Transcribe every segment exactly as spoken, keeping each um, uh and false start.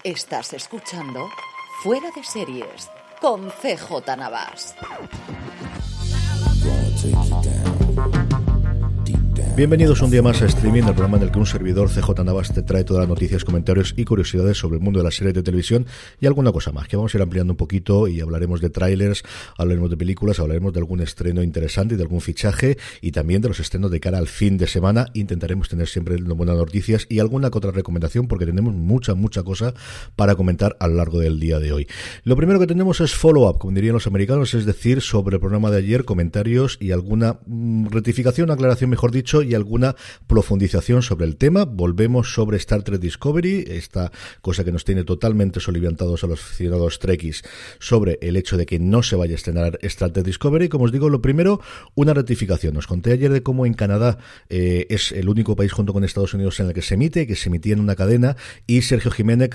Estás escuchando Fuera de Series con C J Navas. Bienvenidos un día más a Streaming, el programa en el que un servidor, C J Navas, te trae todas las noticias, comentarios y curiosidades sobre el mundo de las series de televisión y alguna cosa más, que vamos a ir ampliando un poquito y hablaremos de trailers, hablaremos de películas, hablaremos de algún estreno interesante y de algún fichaje y también de los estrenos de cara al fin de semana. Intentaremos tener siempre buenas noticias y alguna que otra recomendación porque tenemos mucha, mucha cosa para comentar a lo largo del día de hoy. Lo primero que tenemos es follow-up, como dirían los americanos, es decir, sobre el programa de ayer, comentarios y alguna mmm, rectificación, aclaración mejor dicho, y alguna profundización sobre el tema. Volvemos sobre Star Trek Discovery, esta cosa que nos tiene totalmente soliviantados a los aficionados trekkies sobre el hecho de que no se vaya a estrenar Star Trek Discovery. Como os digo, lo primero, una rectificación. Os conté ayer de cómo en Canadá eh, es el único país junto con Estados Unidos en el que se emite, que se emitía en una cadena, y Sergio Jiménez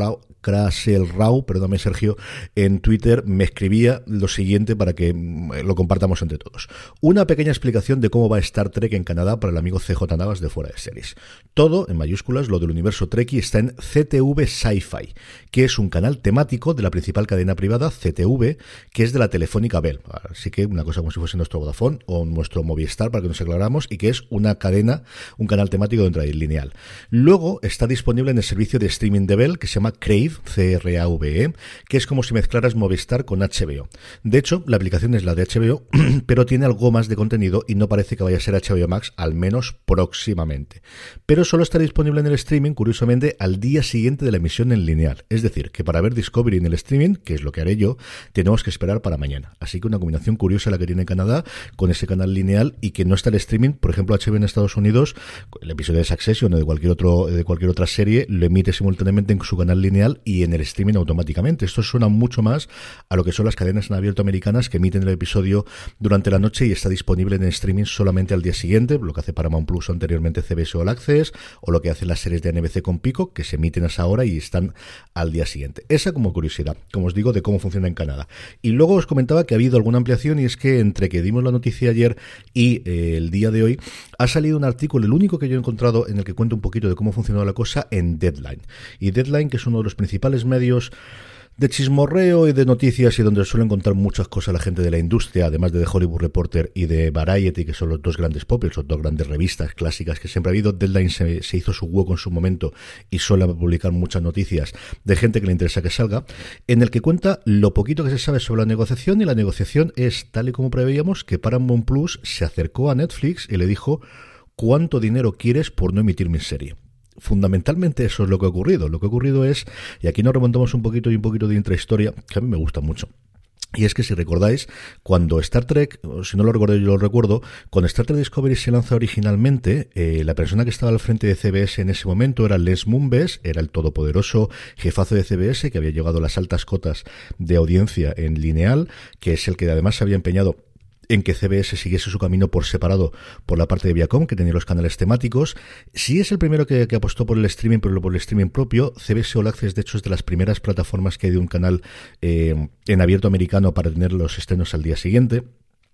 Kraselrau, perdóname Sergio, en Twitter me escribía lo siguiente para que lo compartamos entre todos. Una pequeña explicación de cómo va Star Trek en Canadá para el amigo C J Navas de Fuera de Series. Todo, en mayúsculas, lo del universo Trekkie está en C T V Sci-Fi, que es un canal temático de la principal cadena privada, C T V, que es de la Telefónica Bell. Así que una cosa como si fuese nuestro Vodafone o nuestro Movistar, para que nos aclaramos, y que es una cadena, un canal temático dentro de lineal. Luego está disponible en el servicio de streaming de Bell, que se llama Crave, C R A V E, que es como si mezclaras Movistar con H B O. De hecho, la aplicación es la de H B O, pero tiene algo más de contenido y no parece que vaya a ser H B O Max, al menos próximamente. Pero solo estará disponible en el streaming, curiosamente, al día siguiente de la emisión en lineal. Es decir, que para ver Discovery en el streaming, que es lo que haré yo, tenemos que esperar para mañana. Así que una combinación curiosa la que tiene Canadá con ese canal lineal y que no está el streaming. Por ejemplo, H B O en Estados Unidos, el episodio de Succession o de cualquier otro, de cualquier otra serie, lo emite simultáneamente en su canal lineal y en el streaming automáticamente. Esto suena mucho más a lo que son las cadenas en abierto americanas que emiten el episodio durante la noche y está disponible en el streaming solamente al día siguiente, lo que hace Paramount Plus o anteriormente C B S All Access, o lo que hacen las series de N B C con Peacock, que se emiten a esa hora y están al día siguiente. Esa como curiosidad, como os digo, de cómo funciona en Canadá. Y luego os comentaba que ha habido alguna ampliación, y es que entre que dimos la noticia ayer y eh, el día de hoy, ha salido un artículo, el único que yo he encontrado, en el que cuento un poquito de cómo funcionó la cosa en Deadline. Y Deadline, que es uno de los principales medios de chismorreo y de noticias y donde suelen contar muchas cosas la gente de la industria, además de The Hollywood Reporter y de Variety, que son los dos grandes populares, son dos grandes revistas clásicas que siempre ha habido. Deadline se, se hizo su hueco en su momento y suele publicar muchas noticias de gente que le interesa que salga, en el que cuenta lo poquito que se sabe sobre la negociación, y la negociación es, tal y como preveíamos, que Paramount Plus se acercó a Netflix y le dijo: ¿cuánto dinero quieres por no emitir mi serie? Fundamentalmente eso es lo que ha ocurrido. Lo que ha ocurrido es, y aquí nos remontamos un poquito y un poquito de intrahistoria, que a mí me gusta mucho. Y es que si recordáis, cuando Star Trek, o si no lo recuerdo yo lo recuerdo, cuando Star Trek Discovery se lanza originalmente, eh, la persona que estaba al frente de C B S en ese momento era Les Moonves, era el todopoderoso jefazo de C B S, que había llegado a las altas cotas de audiencia en lineal, que es el que además se había empeñado en que C B S siguiese su camino por separado por la parte de Viacom, que tenía los canales temáticos. Sí es el primero que, que apostó por el streaming, pero por el streaming propio. C B S All Access, de hecho, es de las primeras plataformas que hay de un canal eh, en abierto americano para tener los estrenos al día siguiente.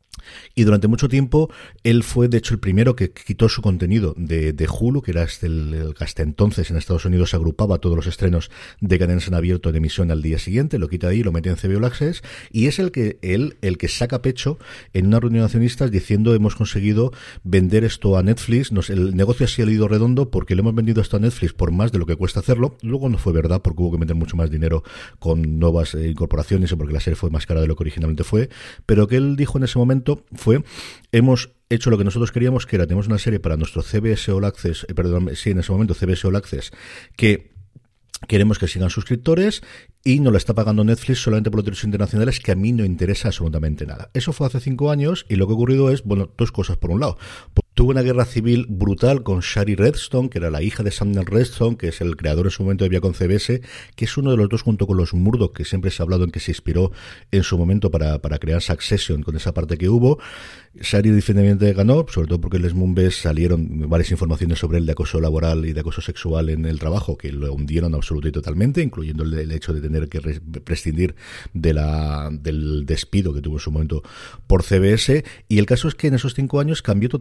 Y durante mucho tiempo él fue, de hecho, el primero que quitó su contenido de, de Hulu, que era hasta, el, el, hasta entonces en Estados Unidos agrupaba todos los estrenos de cadenas en abierto en emisión al día siguiente, lo quita de ahí y lo mete en C B O All Access, y es el que él el que saca pecho en una reunión de accionistas diciendo: hemos conseguido vender esto a Netflix, nos, el negocio ha salido redondo porque le hemos vendido esto a Netflix por más de lo que cuesta hacerlo. Luego no fue verdad, porque hubo que meter mucho más dinero con nuevas eh, incorporaciones, porque la serie fue más cara de lo que originalmente fue, pero que él dijo en ese momento fue: hemos hecho lo que nosotros queríamos, que era, tenemos una serie para nuestro C B S All Access, eh, perdón, sí, en ese momento C B S All Access, que queremos que sigan suscriptores, y nos la está pagando Netflix solamente por los derechos internacionales, que a mí no interesa absolutamente nada. Eso fue hace cinco años, y lo que ha ocurrido es, bueno, dos cosas. Por un lado, tuvo una guerra civil brutal con Shari Redstone, que era la hija de Samuel Redstone, que es el creador en su momento de Viacom C B S, que es uno de los dos, junto con los Murdoch, que siempre se ha hablado en que se inspiró en su momento para, para crear Succession, con esa parte que hubo. Shari definitivamente ganó, sobre todo porque Les Moonves salieron varias informaciones sobre él de acoso laboral y de acoso sexual en el trabajo, que lo hundieron absolutamente y totalmente, incluyendo el, el hecho de tener que re, prescindir de la, del despido que tuvo en su momento por C B S. Y el caso es que en esos cinco años cambió totalmente la política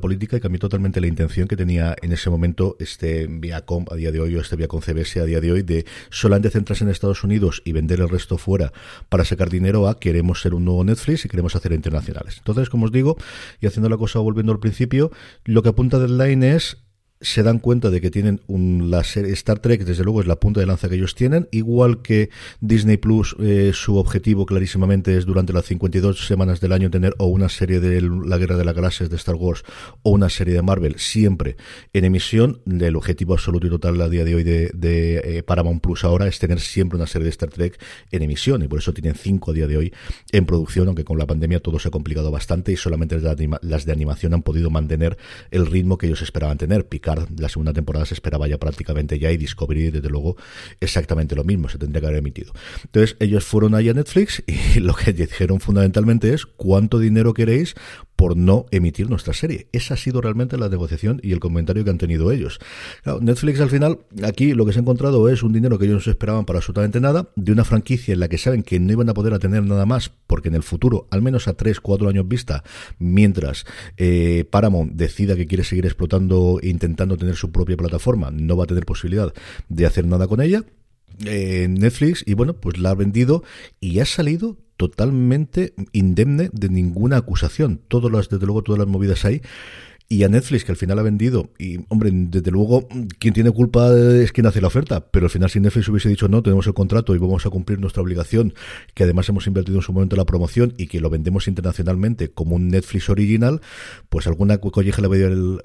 política y cambió totalmente la intención que tenía en ese momento este Viacom a día de hoy, o este Viacom C B S a día de hoy, de solamente centrarse en Estados Unidos y vender el resto fuera para sacar dinero, a queremos ser un nuevo Netflix y queremos hacer internacionales. Entonces, como os digo, y haciendo la cosa volviendo al principio, lo que apunta Deadline es: se dan cuenta de que tienen un, la serie Star Trek, desde luego es la punta de lanza que ellos tienen, igual que Disney Plus, eh, su objetivo clarísimamente es durante las cincuenta y dos semanas del año tener o una serie de la Guerra de las Galaxias de Star Wars o una serie de Marvel siempre en emisión. El objetivo absoluto y total a día de hoy de, de eh, Paramount Plus ahora es tener siempre una serie de Star Trek en emisión, y por eso tienen cinco a día de hoy en producción, aunque con la pandemia todo se ha complicado bastante y solamente las de, anima, las de animación han podido mantener el ritmo que ellos esperaban tener. Picard, la segunda temporada se esperaba ya prácticamente ya, y Discovery desde luego exactamente lo mismo, se tendría que haber emitido. Entonces ellos fueron ahí a Netflix y lo que dijeron fundamentalmente es: ¿cuánto dinero queréis por no emitir nuestra serie? Esa ha sido realmente la negociación y el comentario que han tenido ellos. Claro, Netflix al final aquí lo que se ha encontrado es un dinero que ellos no se esperaban para absolutamente nada, de una franquicia en la que saben que no iban a poder tener nada más, porque en el futuro, al menos a tres, cuatro años vista, mientras eh, Paramount decida que quiere seguir explotando e intentando tener su propia plataforma, no va a tener posibilidad de hacer nada con ella. Eh, Netflix, y bueno, pues la ha vendido y ha salido totalmente indemne de ninguna acusación. Todas las, desde luego, todas las movidas ahí. Y a Netflix, que al final ha vendido, y hombre, desde luego, quien tiene culpa es quien hace la oferta, pero al final si Netflix hubiese dicho no, tenemos el contrato y vamos a cumplir nuestra obligación, que además hemos invertido en su momento en la promoción y que lo vendemos internacionalmente como un Netflix original, pues alguna colleja le va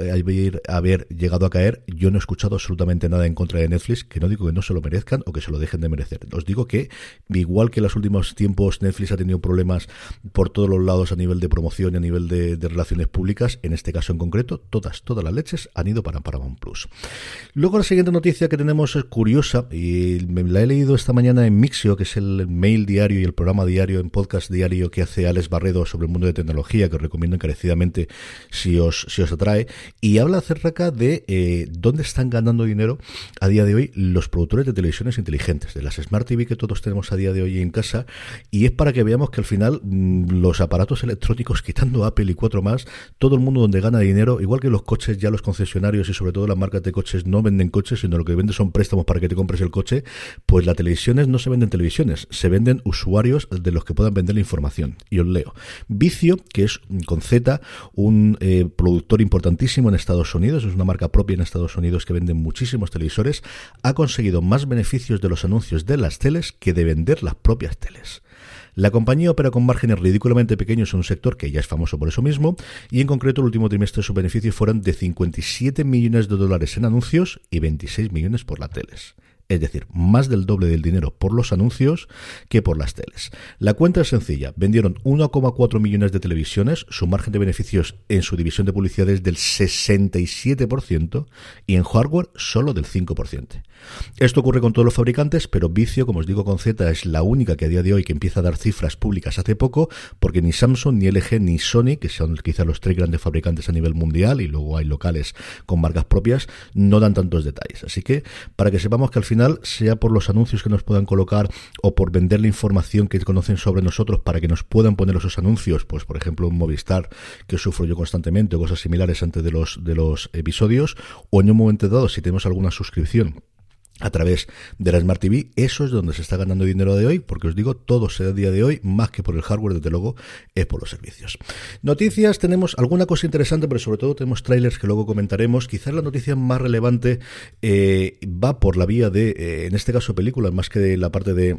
a haber llegado a caer. Yo no he escuchado absolutamente nada en contra de Netflix, que no digo que no se lo merezcan o que se lo dejen de merecer. Os digo que, igual que en los últimos tiempos Netflix ha tenido problemas por todos los lados a nivel de promoción y a nivel de, de relaciones públicas, en este caso en concreto, todas, todas las leches han ido para Paramount Plus. Luego la siguiente noticia que tenemos es curiosa y me la he leído esta mañana en Mixio, que es el mail diario y el programa diario en podcast diario que hace Alex Barredo sobre el mundo de tecnología, que os recomiendo encarecidamente si os, si os atrae, y habla acerca de eh, dónde están ganando dinero a día de hoy los productores de televisiones inteligentes, de las Smart T V que todos tenemos a día de hoy en casa, y es para que veamos que al final mmm, los aparatos electrónicos, quitando Apple y cuatro más, todo el mundo donde gana dinero, igual que los coches, ya los concesionarios y sobre todo las marcas de coches no venden coches, sino lo que venden son préstamos para que te compres el coche. Pues las televisiones no se venden televisiones, se venden usuarios de los que puedan vender la información. Y os leo: Vizio, que es con Z, un eh, productor importantísimo en Estados Unidos, es una marca propia en Estados Unidos que vende muchísimos televisores, ha conseguido más beneficios de los anuncios de las teles que de vender las propias teles. La compañía opera con márgenes ridículamente pequeños en un sector que ya es famoso por eso mismo, y en concreto el último trimestre sus beneficios fueron de cincuenta y siete millones de dólares en anuncios y veintiséis millones por las teles. Es decir, más del doble del dinero por los anuncios que por las teles. La cuenta es sencilla: vendieron uno coma cuatro millones de televisiones, su margen de beneficios en su división de publicidad es del sesenta y siete por ciento y en hardware solo del cinco por ciento. Esto ocurre con todos los fabricantes, pero Vizio, como os digo con Z, es la única que a día de hoy que empieza a dar cifras públicas hace poco, porque ni Samsung, ni L G, ni Sony, que son quizás los tres grandes fabricantes a nivel mundial, y luego hay locales con marcas propias, no dan tantos detalles. Así que, para que sepamos que al final, sea por los anuncios que nos puedan colocar o por vender la información que conocen sobre nosotros para que nos puedan poner esos anuncios, pues por ejemplo un Movistar, que sufro yo constantemente, o cosas similares antes de los, de los episodios, o en un momento dado si tenemos alguna suscripción a través de la Smart T V, eso es donde se está ganando dinero de hoy, porque os digo, todo se da a día de hoy, más que por el hardware, desde luego, es por los servicios. Noticias, tenemos alguna cosa interesante, pero sobre todo tenemos trailers que luego comentaremos. Quizás la noticia más relevante eh, va por la vía de, eh, en este caso, películas, más que de la parte de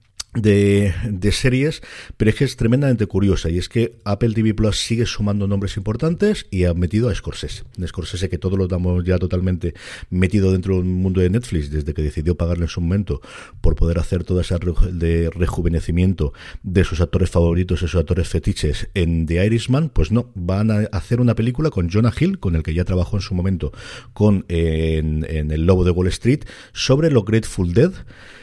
De, de series, pero es que es tremendamente curiosa, y es que Apple T V Plus sigue sumando nombres importantes y ha metido a Scorsese, Scorsese que todos lo damos ya totalmente metido dentro del mundo de Netflix desde que decidió pagarle en su momento por poder hacer toda esa re, de rejuvenecimiento de sus actores favoritos, esos actores fetiches en The Irishman. Pues no, van a hacer una película con Jonah Hill, con el que ya trabajó en su momento con eh, en, en El Lobo de Wall Street, sobre los Grateful Dead.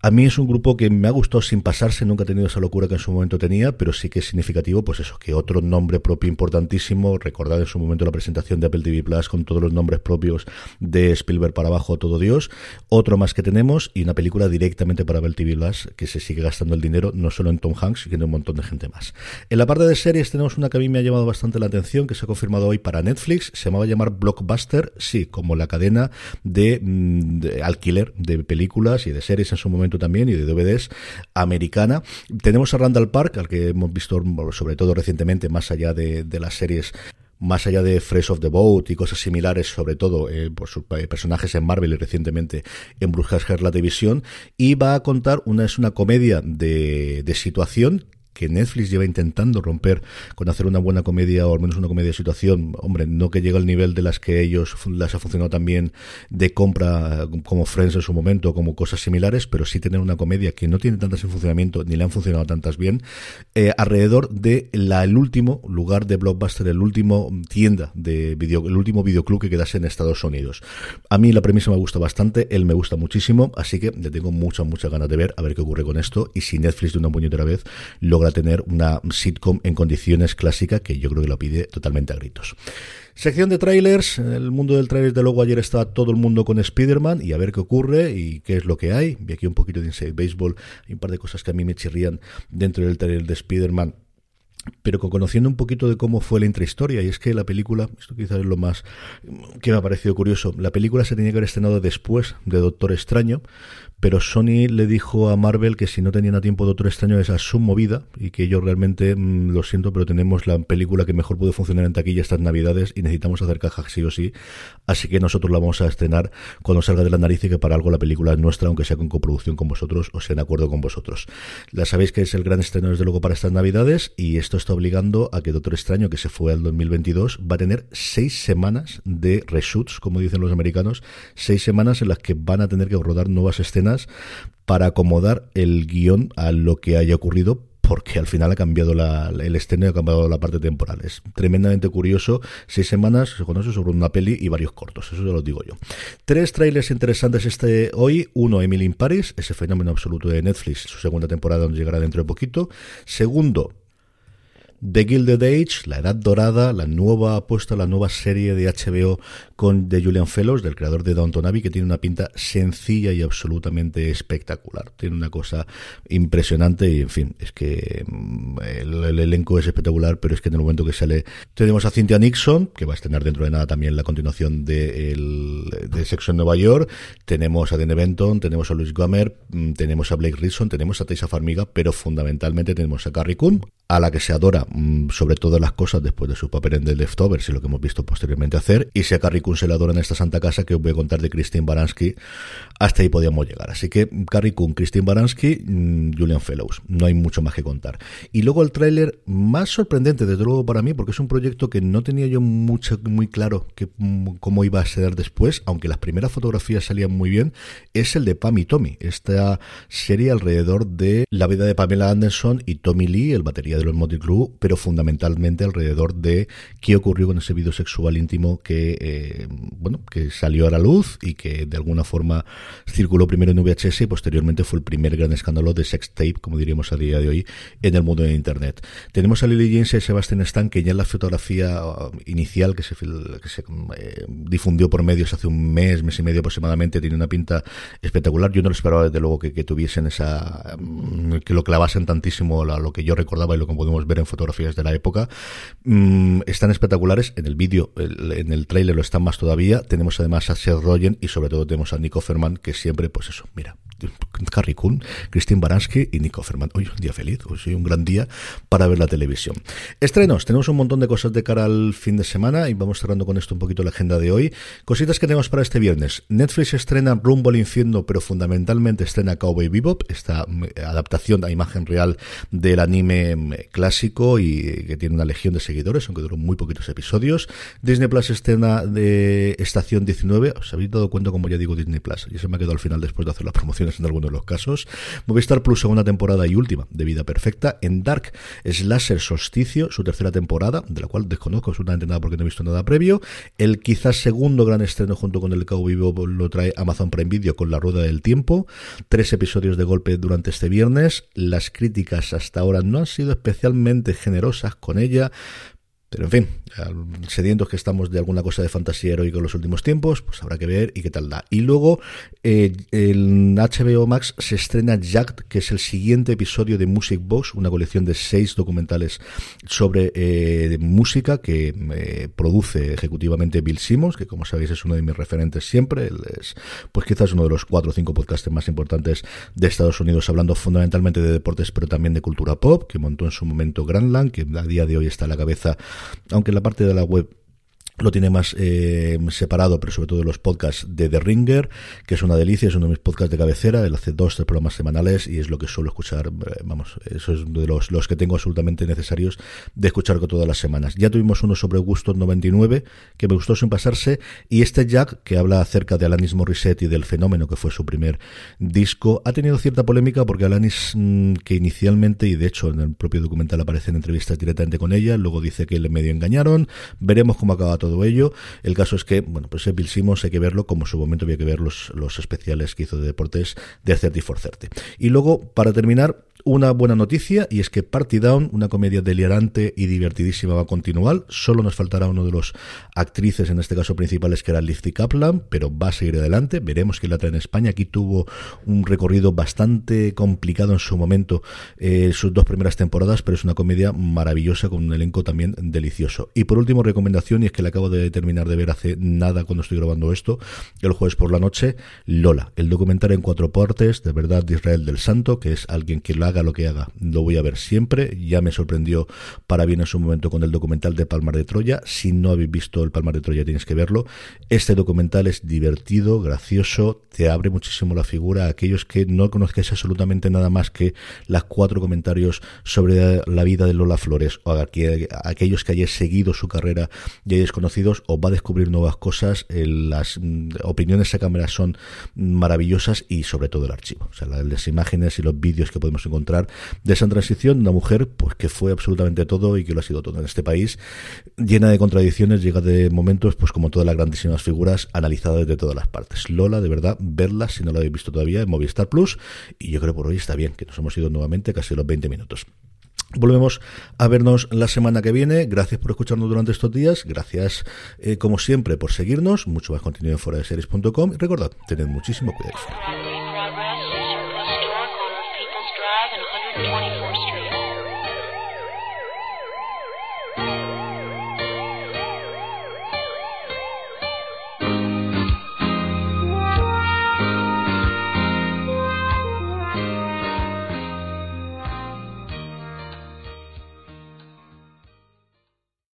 A mí es un grupo que me ha gustado sin pasarse, nunca he tenido esa locura que en su momento tenía, pero sí que es significativo, pues eso, que otro nombre propio importantísimo, recordad en su momento la presentación de Apple T V Plus con todos los nombres propios de Spielberg para abajo, todo Dios, otro más que tenemos y una película directamente para Apple T V Plus que se sigue gastando el dinero, no solo en Tom Hanks, sino en un montón de gente más. En la parte de series tenemos una que a mí me ha llamado bastante la atención, que se ha confirmado hoy para Netflix, se llamaba llamar Blockbuster, sí, como la cadena de, de alquiler de películas y de series en su momento también y de D V Ds americana. Tenemos a Randall Park, al que hemos visto sobre todo recientemente, más allá de, de las series, más allá de Fresh of the Boat y cosas similares, sobre todo eh, por sus eh, personajes en Marvel y recientemente en Brujas la División, y va a contar una es una comedia de, de situación que Netflix lleva intentando romper con hacer una buena comedia o al menos una comedia de situación, hombre, no que llegue al nivel de las que ellos las ha funcionado también de compra como Friends en su momento, como cosas similares, pero sí tener una comedia que no tiene tantas en funcionamiento ni le han funcionado tantas bien, eh, alrededor de la, el último lugar de Blockbuster, el último tienda de video, el último videoclub que quedase en Estados Unidos. A mí la premisa me gusta bastante, él me gusta muchísimo, así que le tengo muchas, muchas ganas de ver, a ver qué ocurre con esto y si Netflix de una puñetera vez logra tener una sitcom en condiciones clásicas, que yo creo que lo pide totalmente a gritos. Sección de trailers. En el mundo del trailer, de luego, ayer estaba todo el mundo con Spider-Man y a ver qué ocurre y qué es lo que hay. Vi aquí un poquito de Inside Baseball y un par de cosas que a mí me chirrían dentro del trailer de Spider-Man, pero conociendo un poquito de cómo fue la intrahistoria, y es que la película, esto quizás es lo más que me ha parecido curioso, la película se tenía que haber estrenado después de Doctor Extraño, pero Sony le dijo a Marvel que si no tenían a tiempo Doctor Extraño esa su movida, y que ellos realmente, mmm, lo siento, pero tenemos la película que mejor puede funcionar en taquilla estas navidades y necesitamos hacer caja sí o sí, así que nosotros la vamos a estrenar cuando salga de la nariz, y que para algo la película es nuestra, aunque sea con coproducción con vosotros o sea en acuerdo con vosotros. Ya sabéis que es el gran estreno desde luego para estas navidades, y esto está obligando a que Doctor Extraño, que se fue al dos mil veintidós, va a tener seis semanas de reshoots, como dicen los americanos, seis semanas en las que van a tener que rodar nuevas escenas para acomodar el guión a lo que haya ocurrido, porque al final ha cambiado la, el estreno y ha cambiado la parte temporal. Es tremendamente curioso. Seis semanas se conoce sobre una peli y varios cortos, eso ya lo digo yo. Tres trailers interesantes este hoy. Uno, Emily in Paris, ese fenómeno absoluto de Netflix, su segunda temporada donde llegará dentro de poquito. Segundo, The Gilded Age, la Edad Dorada, la nueva apuesta, la nueva serie de H B O con de Julian Fellows, del creador de Downton Abbey, que tiene una pinta sencilla y absolutamente espectacular. Tiene una cosa impresionante y, en fin, es que el, el elenco es espectacular, pero es que en el momento que sale tenemos a Cynthia Nixon, que va a estrenar dentro de nada también la continuación de, el, de Sexo en Nueva York, tenemos a Dene Benton, tenemos a Louis Gomer, tenemos a Blake Ridson, tenemos a Taissa Farmiga, pero fundamentalmente tenemos a Carrie Coon, a la que se adora sobre todas las cosas después de su papel en The Leftovers y lo que hemos visto posteriormente hacer, y si a Carrie Coon se le adora en esta santa casa, que os voy a contar de Christine Baranski, hasta ahí podíamos llegar. Así que Carrie Coon, Christine Baranski, Julian Fellows, no hay mucho más que contar. Y luego el tráiler más sorprendente, desde luego para mí, porque es un proyecto que no tenía yo mucho, muy claro que, cómo iba a ser después, aunque las primeras fotografías salían muy bien, es el de Pam y Tommy, esta serie alrededor de la vida de Pamela Anderson y Tommy Lee, el batería de los Motley Crue, pero fundamentalmente alrededor de qué ocurrió con ese vídeo sexual íntimo que eh, bueno, que salió a la luz y que de alguna forma circuló primero en V H S y posteriormente fue el primer gran escándalo de sex tape, como diríamos a día de hoy, en el mundo de internet. Tenemos a Lily James y a Sebastian Stan, que ya en la fotografía inicial que se, que se eh, difundió por medios hace un mes, mes y medio aproximadamente, tiene una pinta espectacular. Yo no lo esperaba desde luego que, que tuviesen esa, que lo clavasen tantísimo a lo que yo recordaba y lo que podemos ver en fotografías de la época. Mm, están espectaculares. En el vídeo, en el tráiler lo están más todavía. Tenemos además a Seth Rogen y sobre todo tenemos a Nick Offerman, que siempre, pues eso, mira, Carrie Coon, Christine Baranski y Nick Offerman. Hoy es un día feliz, hoy es un gran día para ver la televisión. Estrenos, tenemos un montón de cosas de cara al fin de semana y vamos cerrando con esto un poquito la agenda de hoy. Cositas que tenemos para este viernes. Netflix estrena Rumbo al Infierno, pero fundamentalmente estrena Cowboy Bebop, esta adaptación a imagen real del anime clásico y que tiene una legión de seguidores, aunque duró muy poquitos episodios. Disney Plus estrena de Estación diecinueve. ¿Os habéis dado cuenta como ya digo Disney Plus? Y eso me ha quedado al final después de hacer las promociones vacaciones en algunos de los casos. Movistar Plus, segunda temporada y última de Vida Perfecta. En Dark, Slasher Solsticio, su tercera temporada, de la cual desconozco absolutamente nada porque no he visto nada previo. El quizás segundo gran estreno junto con El Cabo Vivo lo trae Amazon Prime Video con La Rueda del Tiempo. Tres episodios de golpe durante este viernes. Las críticas hasta ahora no han sido especialmente generosas con ella, pero en fin, sedientos que estamos de alguna cosa de fantasía heroica en los últimos tiempos, pues habrá que ver y qué tal da. Y luego eh, en H B O Max se estrena Jacked, que es el siguiente episodio de Music Box, una colección de seis documentales sobre eh, música que eh, produce ejecutivamente Bill Simmons, que como sabéis es uno de mis referentes siempre. Él es pues quizás uno de los cuatro o cinco podcasters más importantes de Estados Unidos, hablando fundamentalmente de deportes pero también de cultura pop, que montó en su momento Grandland, que a día de hoy está a la cabeza, aunque en la parte de la web lo tiene más eh, separado, pero sobre todo de los podcasts de The Ringer, que es una delicia, es uno de mis podcasts de cabecera. Él hace dos, tres programas semanales y es lo que suelo escuchar, eh, vamos, eso es de los, los que tengo absolutamente necesarios de escuchar todas las semanas. Ya tuvimos uno sobre Woodstock noventa y nueve, que me gustó sin pasarse, y este Jack, que habla acerca de Alanis Morissette y del fenómeno que fue su primer disco, ha tenido cierta polémica porque Alanis, mmm, que inicialmente, y de hecho en el propio documental aparecen entrevistas directamente con ella, luego dice que le medio engañaron, veremos cómo acaba todo ello. El caso es que, bueno, pues Bill Simmons hay que verlo como en su momento había que ver los, los especiales que hizo de deportes de thirty for thirty. Y luego, para terminar, una buena noticia, y es que Party Down, una comedia delirante y divertidísima, va a continuar. Solo nos faltará uno de los actrices, en este caso principales, que era Lizzie Kaplan, pero va a seguir adelante. Veremos quién la trae en España. Aquí tuvo un recorrido bastante complicado en su momento, eh, sus dos primeras temporadas, pero es una comedia maravillosa con un elenco también delicioso. Y por último, recomendación, y es que la acabo de terminar de ver hace nada cuando estoy grabando esto, el jueves por la noche, Lola, el documental en cuatro partes, de verdad, de Israel del Santo, que es alguien que lo haga lo que haga, lo voy a ver siempre. Ya me sorprendió para bien en su momento con el documental de Palmar de Troya. Si no habéis visto el Palmar de Troya tienes que verlo. Este documental es divertido, gracioso, te abre muchísimo la figura a aquellos que no conozcáis absolutamente nada más que las cuatro comentarios sobre la vida de Lola Flores, o a aquellos que hayáis seguido su carrera y hayáis conocidos, os va a descubrir nuevas cosas. Las opiniones a cámara son maravillosas y sobre todo el archivo, o sea, las imágenes y los vídeos que podemos encontrar de esa transición, una mujer pues que fue absolutamente todo y que lo ha sido todo en este país, llena de contradicciones, llega de momentos pues como todas las grandísimas figuras, analizadas desde todas las partes. Lola, de verdad, verla si no la habéis visto todavía en Movistar Plus, y yo creo por hoy está bien, que nos hemos ido nuevamente casi los veinte minutos. Volvemos a vernos la semana que viene. Gracias por escucharnos durante estos días. Gracias, eh, como siempre, por seguirnos. Mucho más contenido en fuera de series punto com. Y recordad, tened muchísimo cuidado.